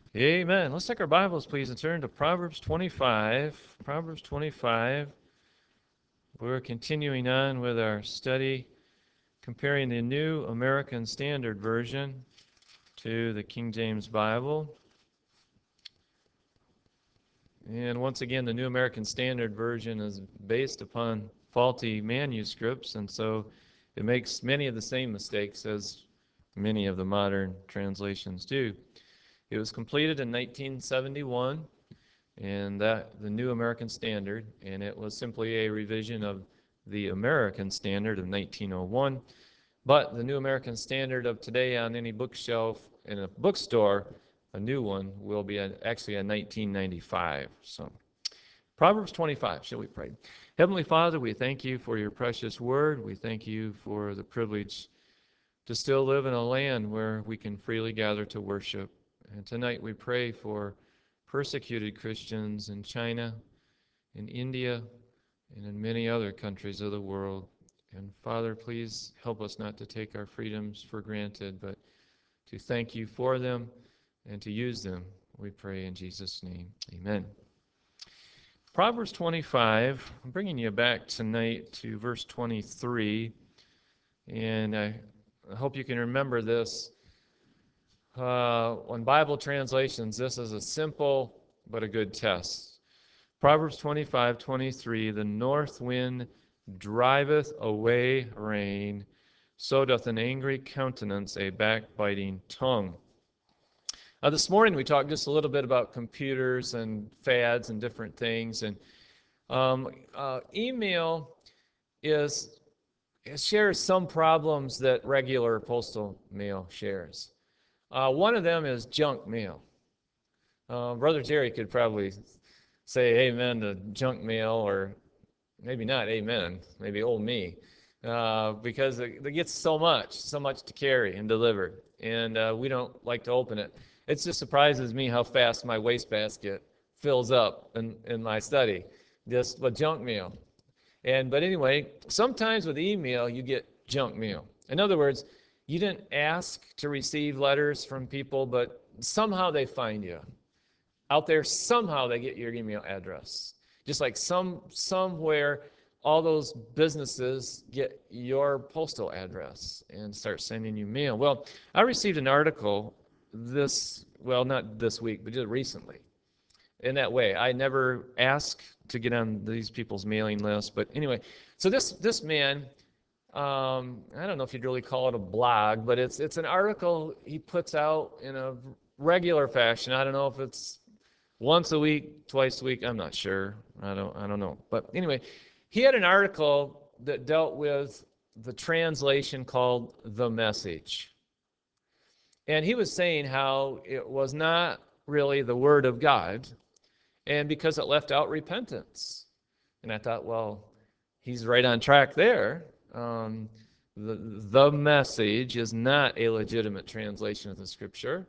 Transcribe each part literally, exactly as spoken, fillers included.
Amen. Let's take our Bibles, please, and turn to Proverbs twenty-five. Proverbs twenty-five. We're continuing on with our study comparing the New American Standard Version to the King James Bible. And once again, the New American Standard Version is based upon faulty manuscripts, and so it makes many of the same mistakes as many of the modern translations do. It was completed in nineteen seventy-one, and that the New American Standard, and it was simply a revision of the American Standard of nineteen oh one. But the New American Standard of today on any bookshelf in a bookstore, a new one, will be a, actually a nineteen ninety-five. So, Proverbs twenty-five, shall we pray? Heavenly Father, we thank you for your precious word. We thank you for the privilege to still live in a land where we can freely gather to worship. And tonight we pray for persecuted Christians in China, in India, and in many other countries of the world. And Father, please help us not to take our freedoms for granted, but to thank you for them and to use them. We pray in Jesus' name. Amen. Proverbs twenty-five, I'm bringing you back tonight to verse twenty-three, and I hope you can remember this. Uh, on Bible translations, this is a simple but a good test. Proverbs twenty-five twenty-three, the north wind driveth away rain, so doth an angry countenance a backbiting tongue. Uh, this morning we talked just a little bit about computers and fads and different things, and um, uh, email is it shares some problems that regular postal mail shares. Uh, one of them is junk mail. Uh, Brother Jerry could probably say amen to junk mail, or maybe not amen, maybe old me, uh, because it, it gets so much, so much to carry and deliver, and uh, we don't like to open it. It just surprises me how fast my wastebasket fills up in, in my study, just with junk mail. And but anyway, sometimes with email you get junk mail. In other words, you didn't ask to receive letters from people, but somehow they find you out there. Somehow they get your email address. Just like some somewhere, all those businesses get your postal address and start sending you mail. Well, I received an article this well, not this week, but just recently. In that way, I never asked to get on these people's mailing list, but anyway, so this this man, um, I don't know if you'd really call it a blog, but it's it's an article he puts out in a regular fashion. I don't know if it's once a week, twice a week. I'm not sure. I don't I don't know. But anyway, he had an article that dealt with the translation called The Message. And he was saying how it was not really the Word of God, and because it left out repentance. And I thought, well, he's right on track there. Um, the, the Message is not a legitimate translation of the Scripture.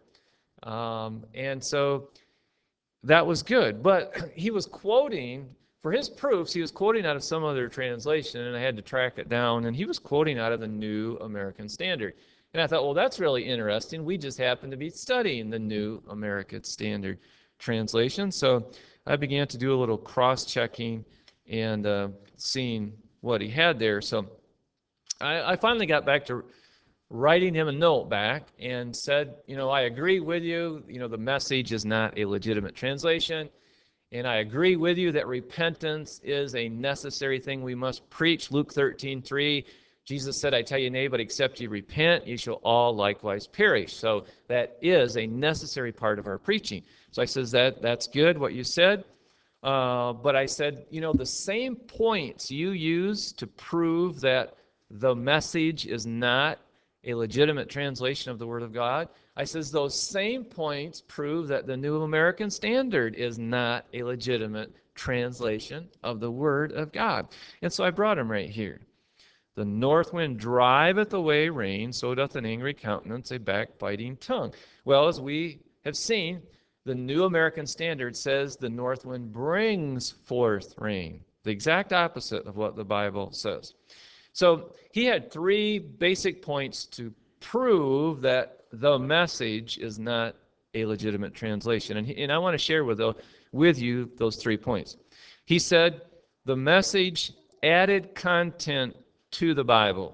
Um, and so that was good. But he was quoting, for his proofs, he was quoting out of some other translation, and I had to track it down, and he was quoting out of the New American Standard. And I thought, well, that's really interesting. We just happen to be studying the New American Standard translation. So I began to do a little cross-checking and uh, seeing what he had there. So I, I finally got back to writing him a note back and said, you know, I agree with you. You know, the Message is not a legitimate translation. And I agree with you that repentance is a necessary thing we must preach. Luke thirteen three, Jesus said, I tell you, nay, but except ye repent, ye shall all likewise perish. So that is a necessary part of our preaching. So I says that that's good, what you said. Uh, but I said, you know, the same points you use to prove that the Message is not a legitimate translation of the Word of God, I says those same points prove that the New American Standard is not a legitimate translation of the Word of God. And so I brought him right here. The north wind driveth away rain, so doth an angry countenance a backbiting tongue. Well, as we have seen, the New American Standard says the north wind brings forth rain, the exact opposite of what the Bible says. So he had three basic points to prove that the Message is not a legitimate translation. And, he, and I want to share with, with you those three points. He said, the message added content to the Bible.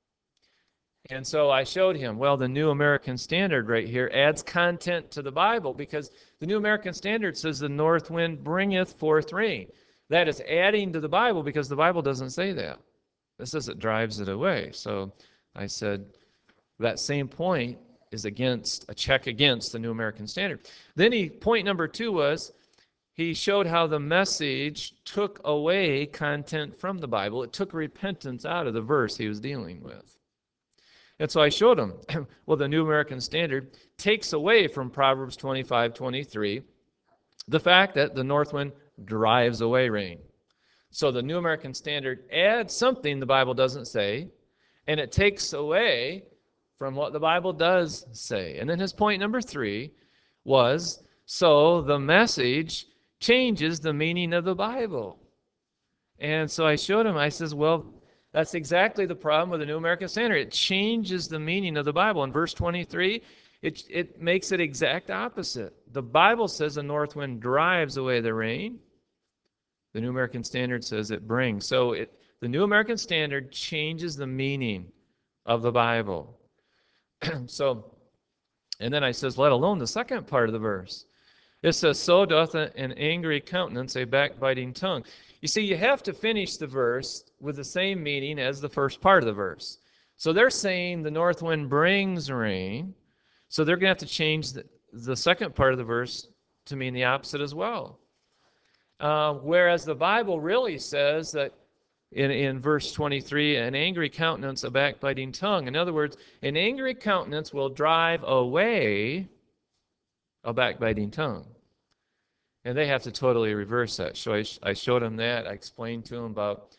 And so I showed him, well, the New American Standard right here adds content to the Bible, because the New American Standard says the north wind bringeth forth rain. That is adding to the Bible, because the Bible doesn't say that. It says it drives it away. So I said, that same point is against, a check against the New American Standard. Then he, point number two was, he showed how the message took away content from the Bible. It took repentance out of the verse he was dealing with. And so I showed him, well, the New American Standard takes away from Proverbs twenty-five twenty-three the fact that the north wind drives away rain. So the New American Standard adds something the Bible doesn't say, and it takes away from what the Bible does say. And then his point number three was, so the message changes the meaning of the Bible. And so I showed him, I says, well, that's exactly the problem with the New American Standard. It changes the meaning of the Bible. In verse twenty-three, it, it makes it exact opposite. The Bible says the north wind drives away the rain. The New American Standard says it brings. So it, the New American Standard changes the meaning of the Bible. So, and then I says, let alone the second part of the verse. It says, so doth an angry countenance a backbiting tongue. You see, you have to finish the verse with the same meaning as the first part of the verse. So they're saying the north wind brings rain. So they're going to have to change the, the second part of the verse to mean the opposite as well. Uh, whereas the Bible really says that in, in verse twenty-three, an angry countenance, a backbiting tongue. In other words, an angry countenance will drive away a backbiting tongue. And they have to totally reverse that. So I, I showed them that. I explained to them about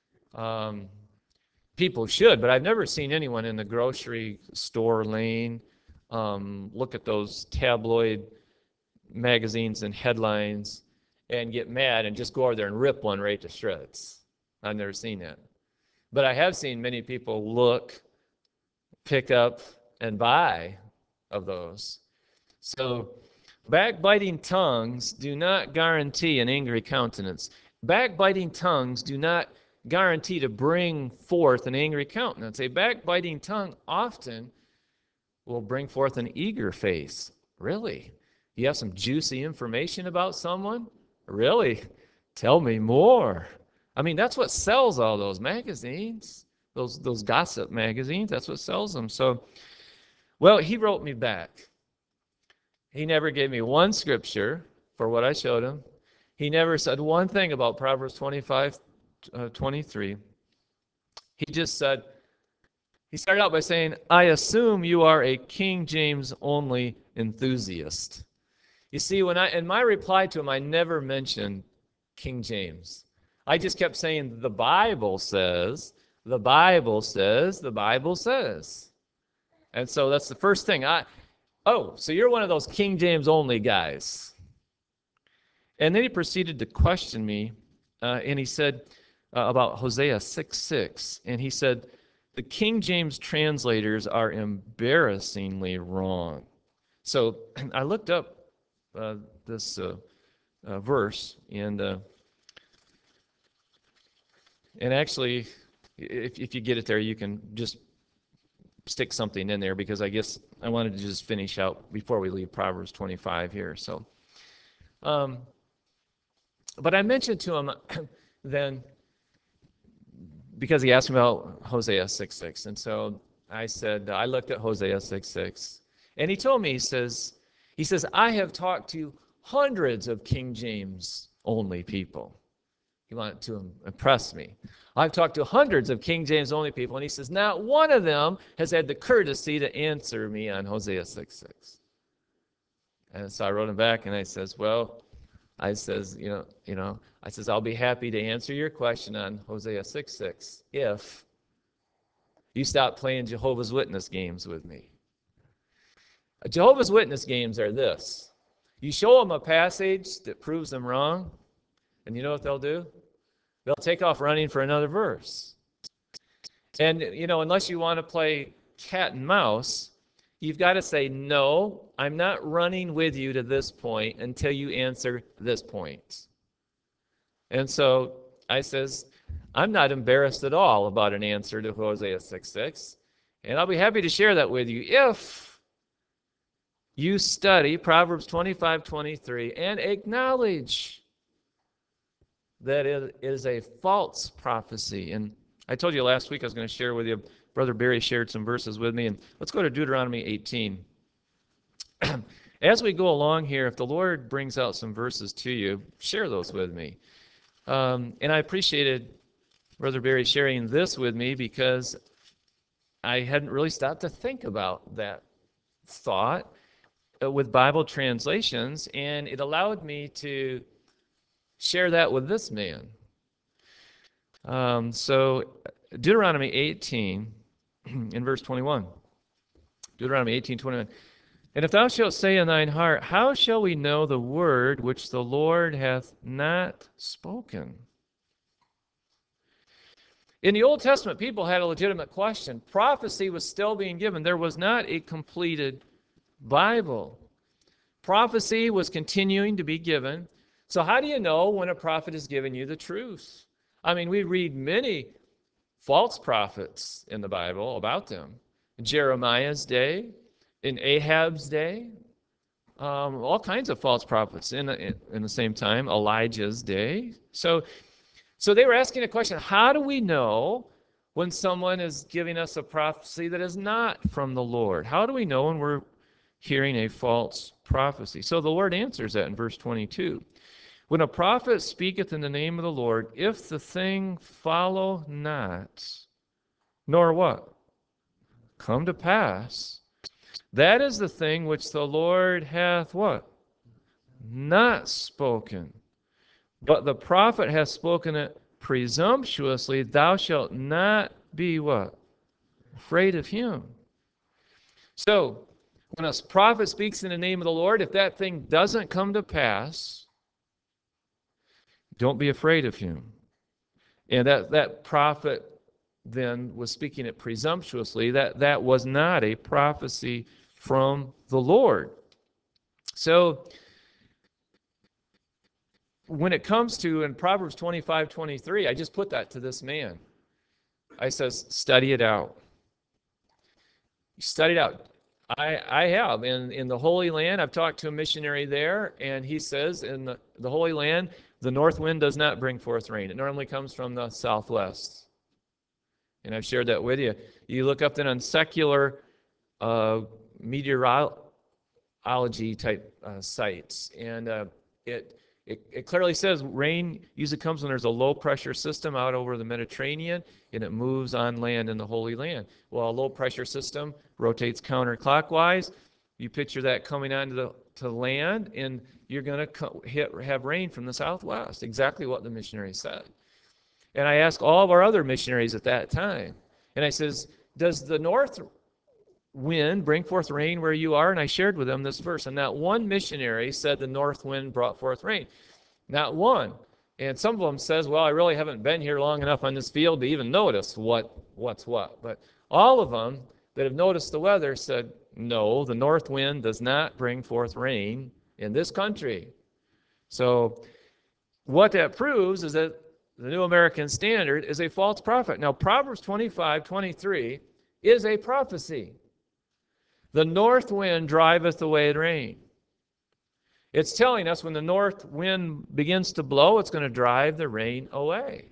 um, people should, but I've never seen anyone in the grocery store lane um, look at those tabloid magazines and headlines and get mad and just go over there and rip one right to shreds. I've never seen that. But I have seen many people look, pick up, and buy of those. So backbiting tongues do not guarantee an angry countenance. Backbiting tongues do not guarantee to bring forth an angry countenance. A backbiting tongue often will bring forth an eager face. Really? You have some juicy information about someone? Really? Tell me more. I mean, that's what sells all those magazines, those those gossip magazines. That's what sells them. So, well, he wrote me back. He never gave me one scripture for what I showed him. He never said one thing about Proverbs twenty-five, uh, twenty-three. He just said, he started out by saying, I assume you are a King James only enthusiast. You see, when I in my reply to him, I never mentioned King James. I just kept saying, the Bible says, the Bible says, the Bible says. And so that's the first thing. I, oh, so you're one of those King James only guys. And then he proceeded to question me, uh, and he said uh, about Hosea six six. And he said, the King James translators are embarrassingly wrong. So I looked up uh, this uh, uh, verse, and uh, and actually, if, if you get it there, you can just stick something in there, because I guess I wanted to just finish out before we leave Proverbs twenty-five here. So, um, but I mentioned to him then, because he asked me about Hosea six six, and so I said, I looked at Hosea six six, and he told me, he says, he says, I have talked to hundreds of King James only people. He wanted to impress me. I've talked to hundreds of King James only people, and he says, not one of them has had the courtesy to answer me on Hosea six six. And so I wrote him back, and I says, well, I says, you know, you know, I says, I'll be happy to answer your question on Hosea six six if you stop playing Jehovah's Witness games with me. Jehovah's Witness games are this. You show them a passage that proves them wrong, and you know what they'll do? They'll take off running for another verse. And, you know, unless you want to play cat and mouse, You've got to say, no, I'm not running with you to this point until you answer this point. And so I says, I'm not embarrassed at all about an answer to Hosea six six. And I'll be happy to share that with you if you study Proverbs twenty-five twenty-three and acknowledge that it is a false prophecy. And I told you last week I was going to share with you, Brother Barry shared some verses with me. And let's go to Deuteronomy eighteen. As we go along here, if the Lord brings out some verses to you, share those with me. Um, and I appreciated Brother Barry sharing this with me because I hadn't really stopped to think about that thought uh, with Bible translations, and it allowed me to share that with this man. Um, so Deuteronomy eighteen in verse twenty-one. Deuteronomy eighteen twenty-one. And if thou shalt say in thine heart, how shall we know the word which the Lord hath not spoken? In the Old Testament, people had a legitimate question. Prophecy was still being given. There was not a completed Bible. Prophecy was continuing to be given. So how do you know when a prophet is giving you the truth? I mean, we read many false prophets in the Bible about them. In Jeremiah's day, in Ahab's day, um, all kinds of false prophets in, in, in the same time, Elijah's day. So, so they were asking a question, how do we know when someone is giving us a prophecy that is not from the Lord? How do we know when we're hearing a false prophecy? So the Lord answers that in verse twenty-two. When a prophet speaketh in the name of the Lord, if the thing follow not, nor what? Come to pass, that is the thing which the Lord hath what? Not spoken. But the prophet hath spoken it presumptuously, thou shalt not be what? Afraid of him. So, when a prophet speaks in the name of the Lord, if that thing doesn't come to pass, don't be afraid of him. And that, that prophet then was speaking it presumptuously. That, that was not a prophecy from the Lord. So, when it comes to, in Proverbs twenty-five twenty-three, I just put that to this man. I says, study it out. Study it out. I, I have. In, in the Holy Land, I've talked to a missionary there, and he says in the, the Holy Land, the north wind does not bring forth rain. It normally comes from the southwest. And I've shared that with you. You look up then on secular uh, meteorology type uh, sites, and uh, it It, it clearly says rain usually comes when there's a low pressure system out over the Mediterranean and it moves on land in the Holy Land. Well, a low pressure system rotates counterclockwise. You picture that coming onto the to land, and you're going to co- hit have rain from the southwest. Exactly what the missionary said. And I asked all of our other missionaries at that time, and I says, does the north wind bring forth rain where you are? And I shared with them this verse. And not one missionary said the north wind brought forth rain. Not one. And some of them says, well, I really haven't been here long enough on this field to even notice what what's what. But all of them that have noticed the weather said, no, the north wind does not bring forth rain in this country. So what that proves is that the New American Standard is a false prophet. Now, Proverbs twenty-five twenty-three is a prophecy. The north wind driveth away the rain. It's telling us when the north wind begins to blow, it's going to drive the rain away.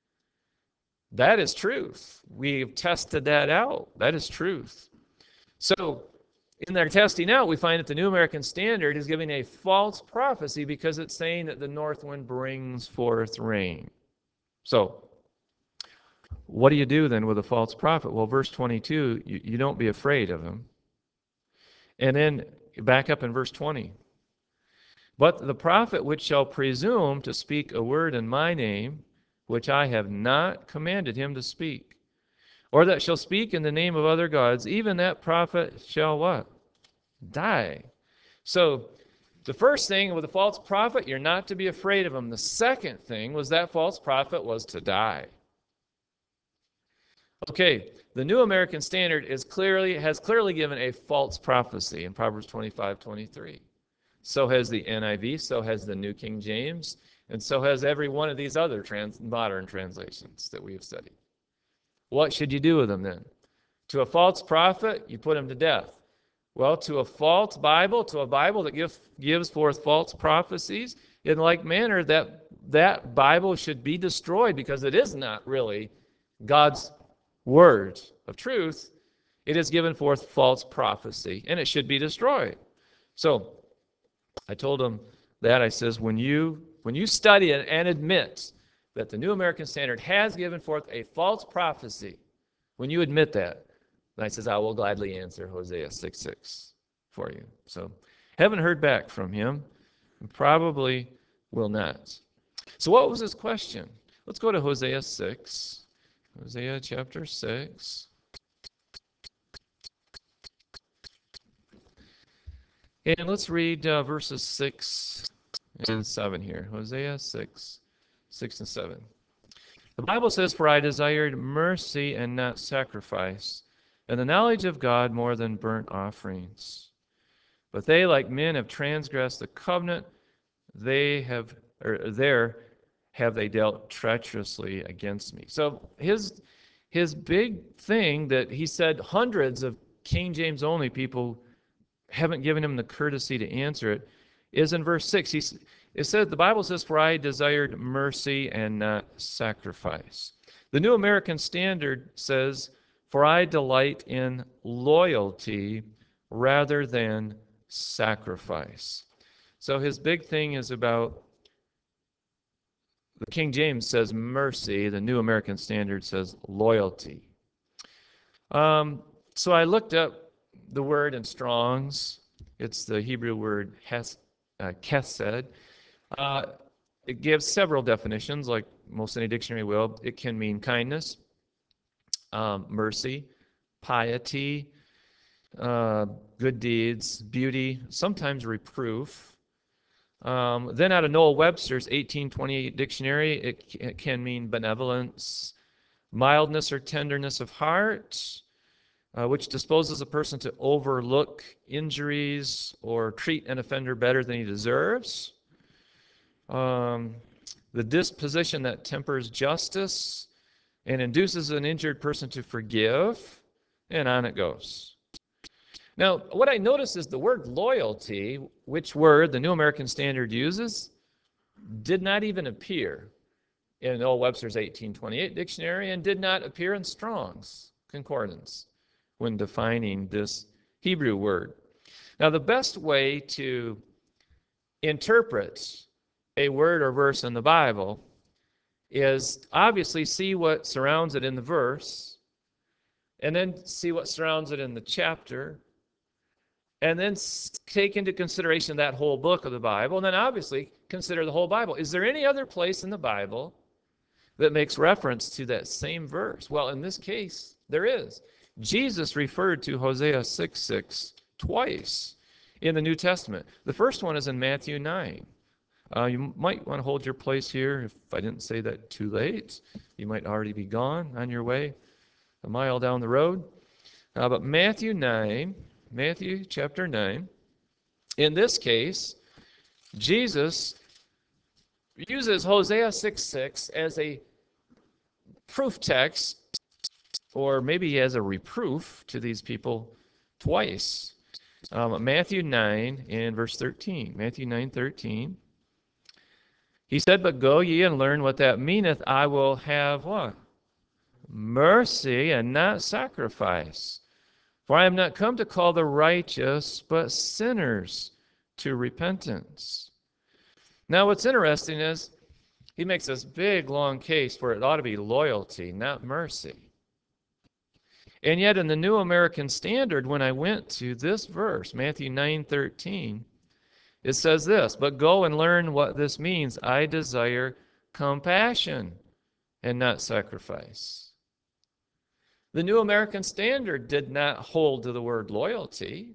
That is truth. We've tested that out. That is truth. So, in their testing out, we find that the New American Standard is giving a false prophecy because it's saying that the north wind brings forth rain. So, what do you do then with a false prophet? Well, verse twenty-two, you, you don't be afraid of him. And then back up in verse twenty. But the prophet which shall presume to speak a word in my name, which I have not commanded him to speak, or that shall speak in the name of other gods, even that prophet shall what? Die. So the first thing with a false prophet, you're not to be afraid of him. The second thing was that false prophet was to die. Okay, the New American Standard is clearly has clearly given a false prophecy in Proverbs twenty-five twenty-three. So has the N I V, so has the New King James, and so has every one of these other trans, modern translations that we have studied. What should you do with them then? To a false prophet, you put him to death. Well, to a false Bible, to a Bible that give, gives forth false prophecies, in like manner, that, that Bible should be destroyed because it is not really God's word of truth. It has given forth false prophecy, and it should be destroyed. So, I told him that. I says, when you, when you study it and admit that the New American Standard has given forth a false prophecy, when you admit that, and I says, I will gladly answer Hosea six six for you. So, haven't heard back from him. Probably will not. So what was his question? Let's go to Hosea six. Hosea chapter six. And let's read uh, verses six and seven here. Hosea six, six and seven. The Bible says, For I desired mercy and not sacrifice, and the knowledge of God more than burnt offerings. But they, like men, have transgressed the covenant. They have, or there have they dealt treacherously against me. So his his big thing that he said hundreds of King James only people haven't given him the courtesy to answer it is in verse six. He, it says, the Bible says, For I desired mercy and not sacrifice. The New American Standard says, For I delight in loyalty rather than sacrifice. So his big thing is about, the King James says mercy, the New American Standard says loyalty. Um, so I looked up the word in Strong's. It's the Hebrew word hes, uh, kesed. Uh, it gives several definitions, like most any dictionary will. It can mean kindness, um, mercy, piety, uh, good deeds, beauty, sometimes reproof. Um, then out of Noah Webster's eighteen twenty-eight dictionary, it, it can mean benevolence, mildness or tenderness of heart, uh, which disposes a person to overlook injuries or treat an offender better than he deserves. Um, the disposition that tempers justice and induces an injured person to forgive, and on it goes. Now, what I notice is the word loyalty, which word the New American Standard uses, did not even appear in Noah Webster's eighteen twenty-eight dictionary and did not appear in Strong's concordance when defining this Hebrew word. Now, the best way to interpret a word or verse in the Bible is obviously see what surrounds it in the verse, and then see what surrounds it in the chapter, and then take into consideration that whole book of the Bible, and then obviously consider the whole Bible. Is there any other place in the Bible that makes reference to that same verse? Well, in this case, there is. Jesus referred to Hosea six six twice in the New Testament. The first one is in Matthew nine. Uh, you might want to hold your place here. If I didn't say that too late, you might already be gone on your way a mile down the road. Uh, but Matthew nine, Matthew chapter nine, in this case, Jesus uses Hosea six six as a proof text, or maybe as a reproof to these people twice. Um, Matthew nine and verse thirteen. Matthew nine thirteen. He said, But go ye and learn what that meaneth. I will have what? Mercy and not sacrifice. For I am not come to call the righteous, but sinners to repentance. Now, what's interesting is he makes this big, long case for it ought to be loyalty, not mercy. And yet, in the New American Standard, when I went to this verse, Matthew nine thirteen, it says this, But go and learn what this means. I desire compassion and not sacrifice. The New American Standard did not hold to the word loyalty.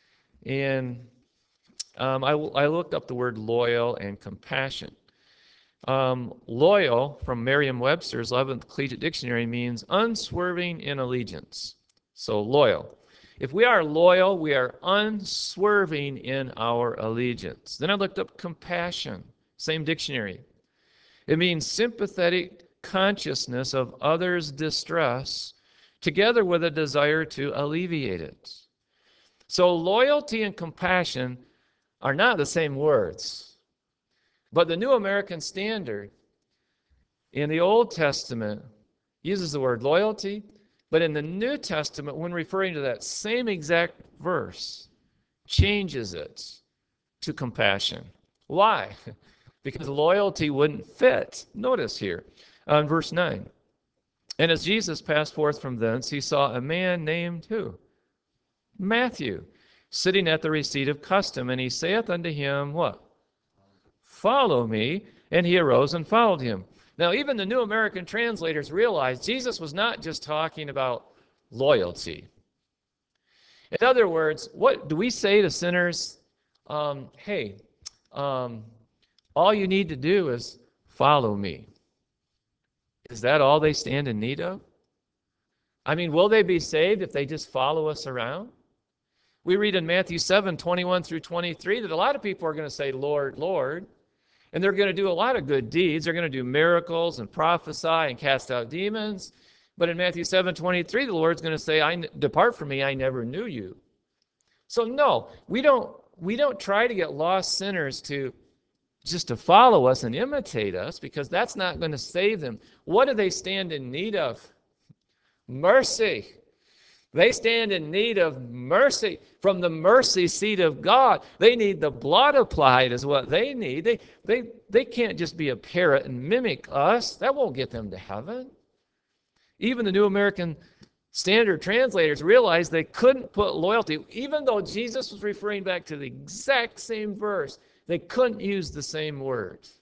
And um, I, I looked up the word loyal and compassion. Um, loyal, from Merriam-Webster's eleventh Collegiate Dictionary, means unswerving in allegiance. So loyal. If we are loyal, we are unswerving in our allegiance. Then I looked up compassion, same dictionary. It means sympathetic consciousness of others' distress, together with a desire to alleviate it. So loyalty and compassion are not the same words. But the New American Standard in the Old Testament uses the word loyalty, but in the New Testament, when referring to that same exact verse, changes it to compassion. Why? Because loyalty wouldn't fit. Notice here on verse nine. And as Jesus passed forth from thence, he saw a man named who? Matthew, sitting at the receipt of custom, and he saith unto him, what? Follow me. And he arose and followed him. Now, even the New American translators realized Jesus was not just talking about loyalty. In other words, what do we say to sinners? Um, hey, um, all you need to do is follow me. Is that all they stand in need of? I mean, will they be saved if they just follow us around? We read in Matthew seven, twenty-one through twenty-three that a lot of people are going to say, Lord, Lord. And they're going to do a lot of good deeds. They're going to do miracles and prophesy and cast out demons. But in Matthew seven twenty-three, the Lord's going to say, I, depart from me, I never knew you. So no, we don't, we don't try to get lost sinners to just to follow us and imitate us, because that's not going to save them. What do they stand in need of? Mercy. They stand in need of mercy from the mercy seat of God. They need the blood applied is what they need. They, they, they can't just be a parrot and mimic us. That won't get them to heaven. Even the New American Standard translators realized they couldn't put loyalty, even though Jesus was referring back to the exact same verse, they couldn't use the same words.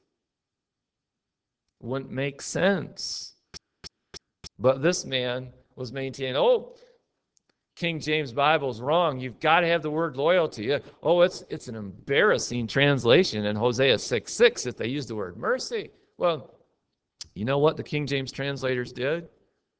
Wouldn't make sense. But this man was maintaining, oh, King James Bible's wrong. You've got to have the word loyalty. Oh, it's it's an embarrassing translation in Hosea six six if they use the word mercy. Well, you know what the King James translators did?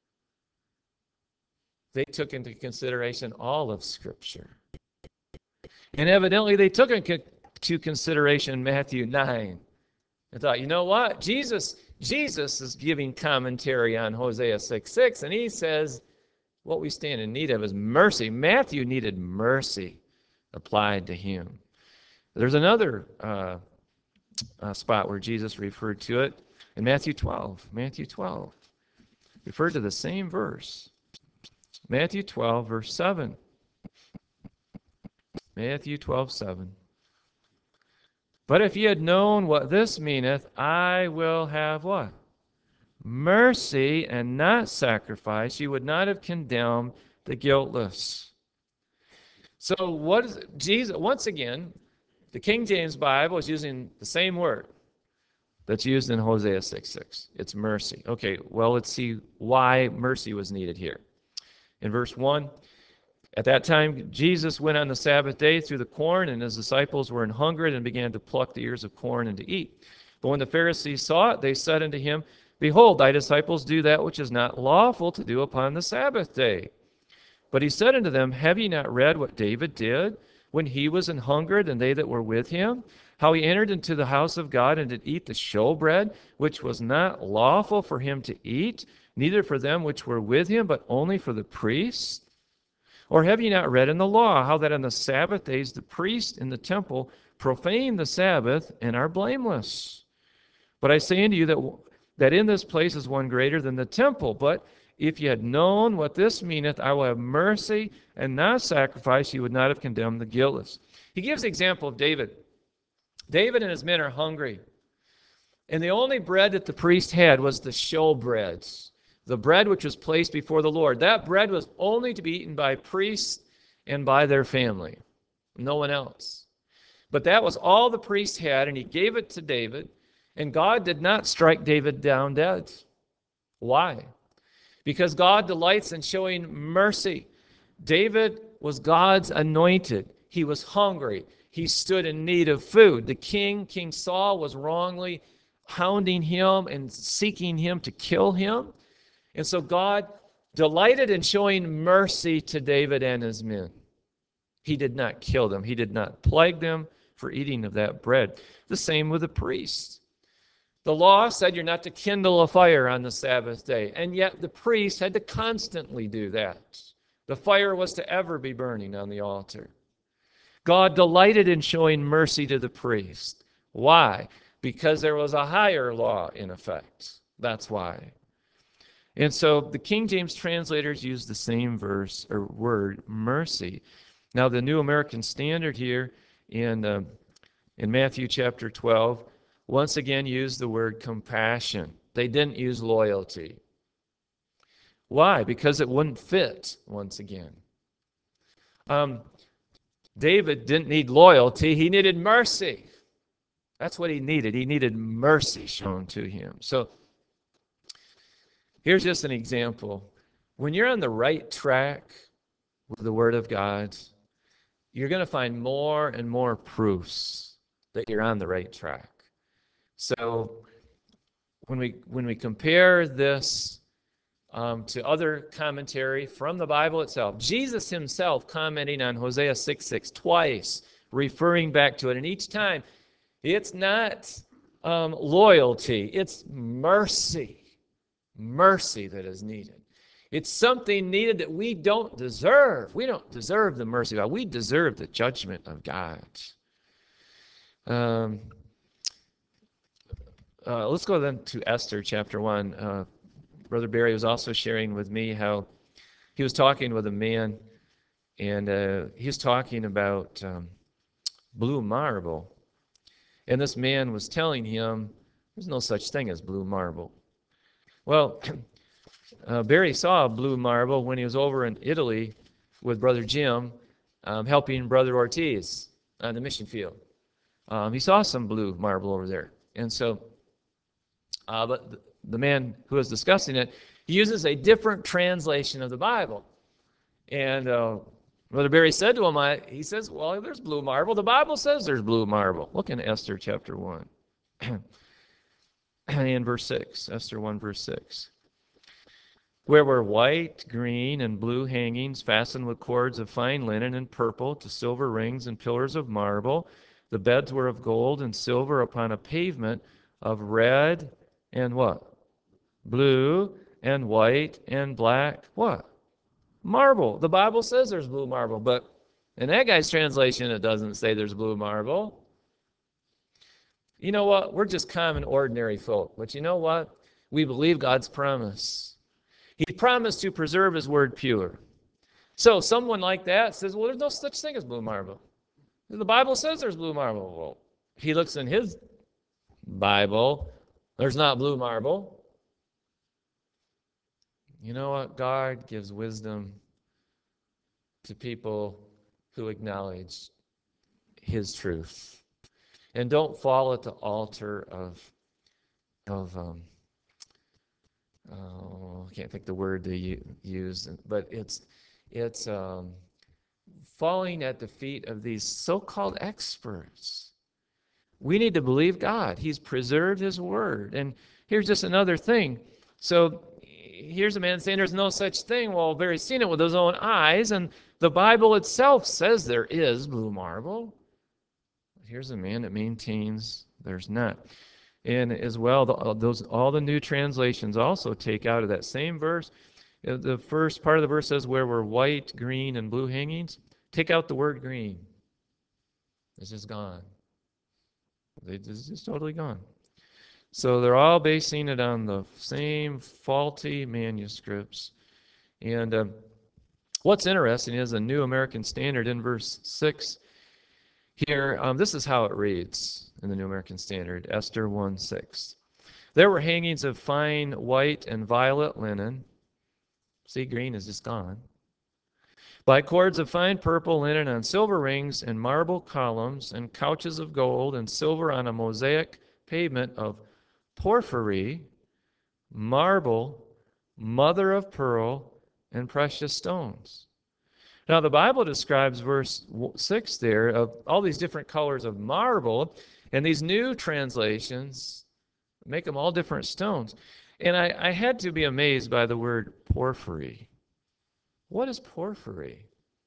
They took into consideration all of Scripture. And evidently they took into consideration Matthew nine. I thought, you know what? Jesus, Jesus is giving commentary on Hosea six six, and he says, what we stand in need of is mercy. Matthew needed mercy applied to him. There's another uh, uh, spot where Jesus referred to it in Matthew twelve. Matthew twelve. Referred to the same verse. Matthew twelve, verse seven. Matthew twelve, seven. But if ye had known what this meaneth, I will have what? Mercy and not sacrifice, you would not have condemned the guiltless. So what is it? Jesus, once again, the King James Bible is using the same word that's used in Hosea six six. It's mercy. Okay, well, let's see why mercy was needed here. In verse one, at that time Jesus went on the Sabbath day through the corn, and his disciples were an hungered and began to pluck the ears of corn and to eat. But when the Pharisees saw it, they said unto him, Behold, thy disciples do that which is not lawful to do upon the Sabbath day. But he said unto them, Have ye not read what David did when he was an hungered, and they that were with him? How he entered into the house of God, and did eat the showbread, which was not lawful for him to eat, neither for them which were with him, but only for the priests? Or have ye not read in the law, how that on the Sabbath days the priests in the temple profane the Sabbath, and are blameless? But I say unto you that that in this place is one greater than the temple. But if ye had known what this meaneth, I will have mercy and not sacrifice, ye would not have condemned the guiltless. He gives the example of David. David and his men are hungry. And the only bread that the priest had was the showbreads, the bread which was placed before the Lord. That bread was only to be eaten by priests and by their family, no one else. But that was all the priest had, and he gave it to David. And God did not strike David down dead. Why? Because God delights in showing mercy. David was God's anointed. He was hungry. He stood in need of food. The king, King Saul, was wrongly hounding him and seeking him to kill him. And so God delighted in showing mercy to David and his men. He did not kill them. He did not plague them for eating of that bread. The same with the priests. The law said you're not to kindle a fire on the Sabbath day, and yet the priest had to constantly do that. The fire was to ever be burning on the altar. God delighted in showing mercy to the priest. Why? Because there was a higher law in effect. That's why. And so the King James translators use the same verse or word, mercy. Now the New American Standard here in, uh, in Matthew chapter twelve, once again used the word compassion. They didn't use loyalty. Why? Because it wouldn't fit, once again. Um, David didn't need loyalty. He needed mercy. That's what he needed. He needed mercy shown to him. So here's just an example. When you're on the right track with the Word of God, you're going to find more and more proofs that you're on the right track. So when we when we compare this um, to other commentary from the Bible itself, Jesus himself commenting on Hosea six six twice, referring back to it, and each time it's not um, loyalty, it's mercy. Mercy that is needed. It's something needed that we don't deserve. We don't deserve the mercy of God. We deserve the judgment of God. Um, uh, let's go then to Esther chapter one. Uh, Brother Barry was also sharing with me how he was talking with a man, and uh, he was talking about um, blue marble. And this man was telling him there's no such thing as blue marble. Well, uh, Barry saw blue marble when he was over in Italy with Brother Jim, um, helping Brother Ortiz on the mission field. Um, he saw some blue marble over there. And so, uh, but the, the man who was discussing it, he uses a different translation of the Bible. And uh, Brother Barry said to him, I, he says, well, there's blue marble. The Bible says there's blue marble. Look in Esther chapter one. In verse six, Esther one, verse six. Where were white, green, and blue hangings fastened with cords of fine linen and purple to silver rings and pillars of marble. The beds were of gold and silver upon a pavement of red and what? Blue and white and black. What? Marble. The Bible says there's blue marble, but in that guy's translation, it doesn't say there's blue marble. You know what? We're just common, ordinary folk. But you know what? We believe God's promise. He promised to preserve his word pure. So someone like that says, well, there's no such thing as blue marble. The Bible says there's blue marble. Well, he looks in his Bible, there's not blue marble. You know what? God gives wisdom to people who acknowledge his truth. And don't fall at the altar of, of um, oh, I can't think the word to use, but it's, it's um, falling at the feet of these so-called experts. We need to believe God. He's preserved his word. And here's just another thing. So here's a man saying there's no such thing. Well, Barry's seen it with his own eyes, and the Bible itself says there is blue marble. Here's a man that maintains there's not. And as well, the, those all the new translations also take out of that same verse. The first part of the verse says, where were white, green, and blue hangings? Take out the word green. It's just gone. It's just totally gone. So they're all basing it on the same faulty manuscripts. And uh, what's interesting is the New American Standard in verse six here, um, this is how it reads in the New American Standard, Esther one six. There were hangings of fine white and violet linen. See, green is just gone. By cords of fine purple linen on silver rings and marble columns and couches of gold and silver on a mosaic pavement of porphyry, marble, mother of pearl, and precious stones. Now the Bible describes verse six there of all these different colors of marble, and these new translations, make them all different stones. And I, I had to be amazed by the word porphyry. What is porphyry?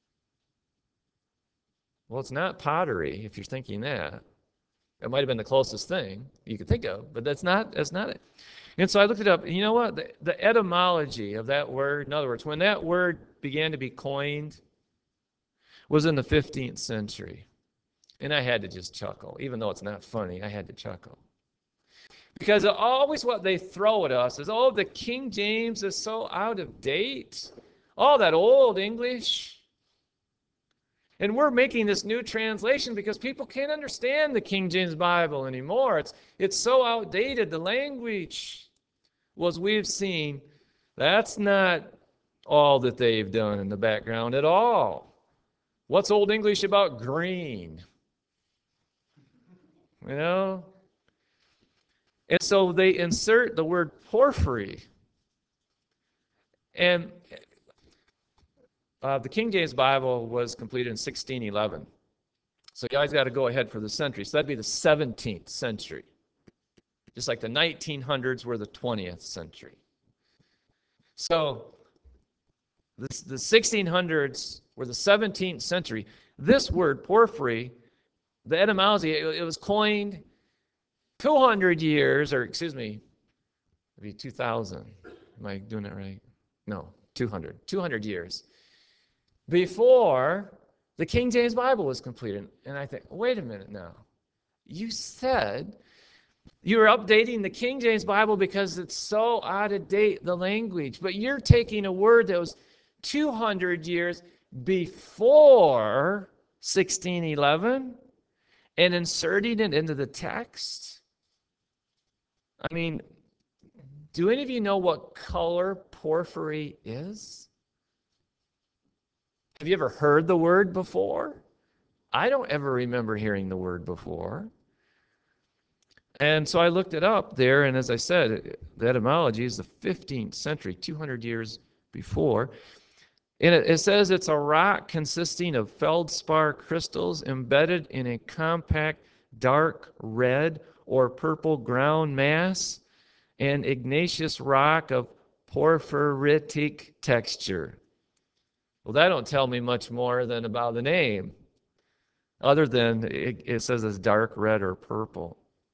Well, it's not pottery, if you're thinking that. It might have been the closest thing you could think of, but that's not that's not it. And so I looked it up. And you know what? The, the etymology of that word, in other words, when that word began to be coined, was in the fifteenth century. And I had to just chuckle. Even though it's not funny, I had to chuckle. Because always what they throw at us is, oh, the King James is so out of date. All that old English. And we're making this new translation because people can't understand the King James Bible anymore. It's, it's so outdated, the language. Well, as we've seen, that's not all that they've done in the background at all. What's Old English about green? You know? And so they insert the word porphyry. And uh, the King James Bible was completed in sixteen eleven. So you always got to go ahead for the century. So that'd be the seventeenth century. Just like the nineteen hundreds were the twentieth century. So this, the sixteen hundreds were the seventeenth century. This word, porphyry, the etymology, it, it was coined two hundred years, or excuse me, maybe two thousand. Am I doing it right? No, two hundred. two hundred years before the King James Bible was completed. And I think, wait a minute now. You said you were updating the King James Bible because it's so out of date, the language. But you're taking a word that was two hundred years before sixteen eleven and inserting it into the text. I mean, do any of you know what color porphyry is? Have you ever heard the word before? I don't ever remember hearing the word before. And so I looked it up there, and as I said, the etymology is the fifteenth century, two hundred years before. And it, it says it's a rock consisting of feldspar crystals embedded in a compact dark red or purple ground mass, and igneous rock of porphyritic texture. Well, that don't tell me much more than about the name, other than it, it says it's dark red or purple.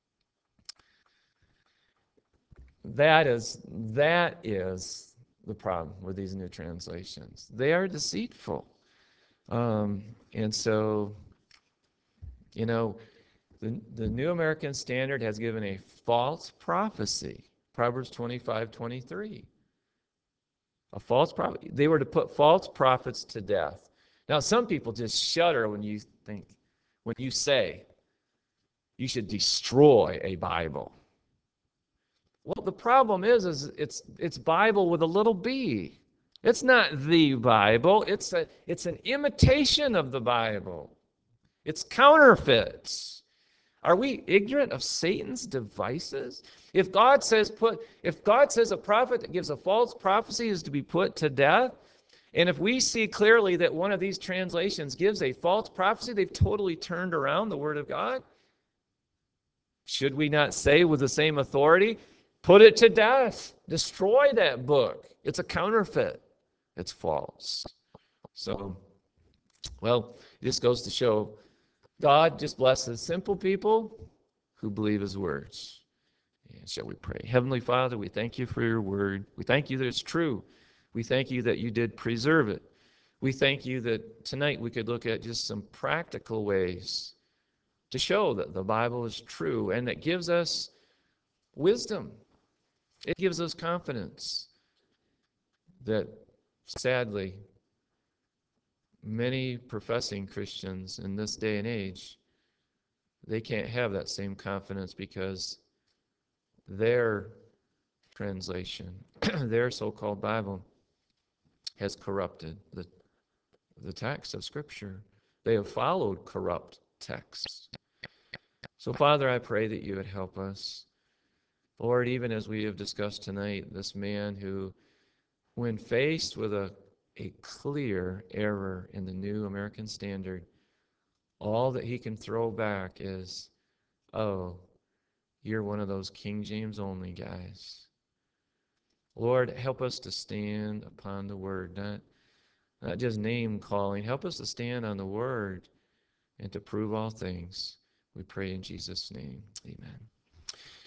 That is, that is the problem with these new translations. They are deceitful. Um, and so, you know, the, the New American Standard has given a false prophecy, Proverbs twenty-five twenty-three. A false prophet. They were to put false prophets to death. Now, some people just shudder when you think, when you say, you should destroy a Bible. Well, the problem is, is it's it's Bible with a little b. It's not the Bible. It's a it's an imitation of the Bible. It's counterfeits. Are we ignorant of Satan's devices? If God says put if God says a prophet that gives a false prophecy is to be put to death, and if we see clearly that one of these translations gives a false prophecy, they've totally turned around the word of God. Should we not say with the same authority, put it to death, destroy that book? It's a counterfeit. It's false. So, well, this goes to show God just blesses simple people who believe his words. And shall we pray? Heavenly Father, we thank you for your word. We thank you that it's true. We thank you that you did preserve it. We thank you that tonight we could look at just some practical ways to show that the Bible is true, and that gives us wisdom. It gives us confidence that, sadly, many professing Christians in this day and age, they can't have that same confidence because their translation, their so-called Bible, has corrupted the, the text of Scripture. They have followed corrupt texts. So, Father, I pray that you would help us. Lord, even as we have discussed tonight, this man who, when faced with a, a clear error in the New American Standard, all that he can throw back is, oh, You're one of those King James only guys. Lord, help us to stand upon the word, not, not just name calling. Help us to stand on the word and to prove all things. We pray in Jesus' name. Amen.